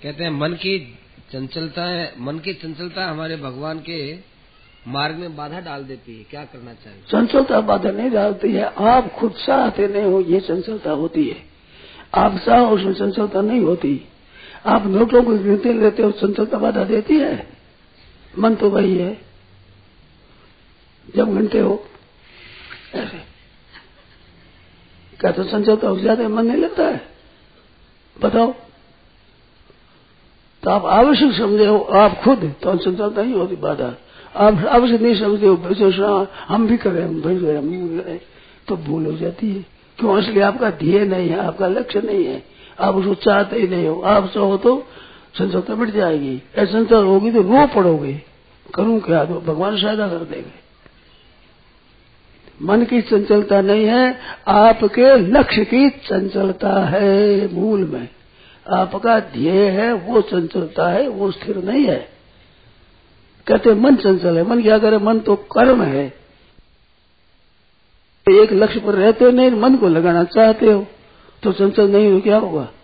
कहते हैं मन की चंचलता हमारे भगवान के मार्ग में बाधा डाल देती है। क्या करना चाहिए? चंचलता बाधा नहीं डालती है, आप खुद चाहते नहीं हो ये चंचलता होती है। आप चाहो उसमें चंचलता नहीं होती। आप नोटों को गिनते रहते हो, चंचलता बाधा देती है? मन तो वही है। जब गिनते हो ऐसे क्या तो चंचलता हो जाता है, मन नहीं लगता है? बताओ। तो आप आवश्यक समझे हो आप खुद, तो चंचलता नहीं होती बाधा। आप आवश्यक नहीं समझते हो, हम भी करें, हम भी करें, तो भूल हो जाती है। क्यों? इसलिए आपका ध्येय नहीं है, आपका लक्ष्य नहीं है, आप उसको चाहते ही नहीं हो। आप चाहो तो चंचलता मिट जाएगी। ऐसा चंचल होगी तो रो पड़ोगे, करूं क्या? तो भगवान सहायता कर देंगे। मन की चंचलता नहीं है, आपके लक्ष्य की चंचलता है। मूल में आपका ध्येय है, वो चंचलता है, वो स्थिर नहीं है। कहते मन चंचल है। मन क्या करे? मन तो कर्म है। एक लक्ष्य पर रहते हो नहीं, मन को लगाना चाहते हो, तो चंचल नहीं हो क्या होगा?